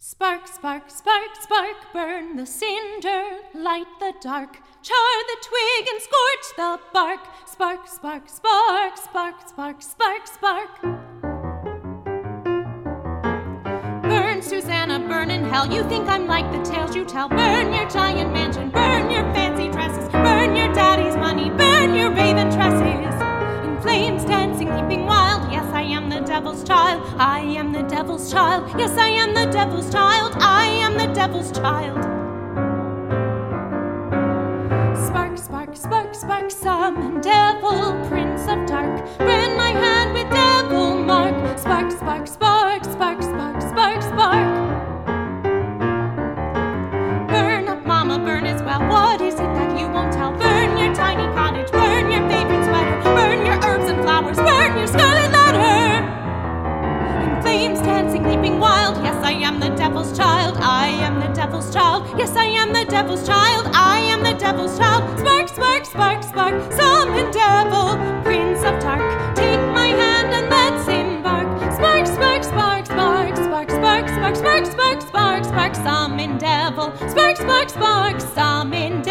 Spark, spark, spark, spark, burn the cinder, light the dark, char the twig and scorch the bark. Spark, spark, spark, spark, spark, spark, spark. Burn, Susanna, burn in hell. You think I'm like the tales you tell. Burn your giant mansion, burn your fancy dresses, burn your daddy's money, burn your raven tresses. In flames dancing, leaping wild, yes, I am the devil's child. I am the devil's child. Yes, I am the devil's child. I am the devil's child. Spark, spark, spark, spark, summon devil, prince of dark. Brand my hand with devil mark. Spark, spark, spark, spark, spark, spark, spark. Burn up, mama, burn as well. What is it that you won't tell? Burn your tiny cottage, burn your favorite sweater, burn your herbs and flowers, burn your scarlet letter. In flames dancing, leaping wild, yes, I am the devil's child. I am the devil's child. Yes, I am the devil's child. I am the devil's child. Spark, spark, spark, spark, summon devil, prince of dark. Take my hand and let's embark. Spark, spark, spark, spark, spark, spark, spark, spark, spark, spark, spark, summon devil. Spark, spark, spark, summon devil.